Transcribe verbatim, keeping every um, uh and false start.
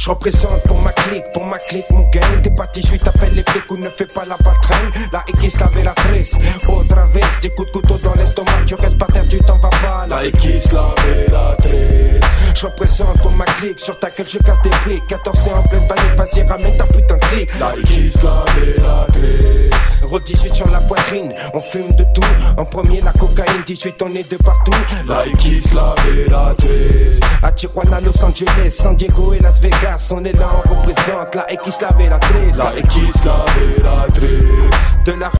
Je représente pour ma clique, pour ma clique, mon gang. T'es parti, je t'appelle les flics ou ne fais pas la baltringue. La X, la vélatrice, otra vez, des coups de couteau dans l'estomac, tu restes par terre, tu t'en vas pas. La X, la vélatrice. Je représente pour ma clique, sur ta gueule je casse des briques. quatorze en pleine panique, vas-y ramène ta putain de clique. La X, la vélatrice. Route dix-huit sur la poitrine, on fume de tout. En premier la cocaïne, dix-huit on est de partout. La X, la vélatrice. À Tijuana, Los Angeles, San Diego et Las Vegas, on est là, on représente la X, la vélatrice. La X, la vélatrice. De la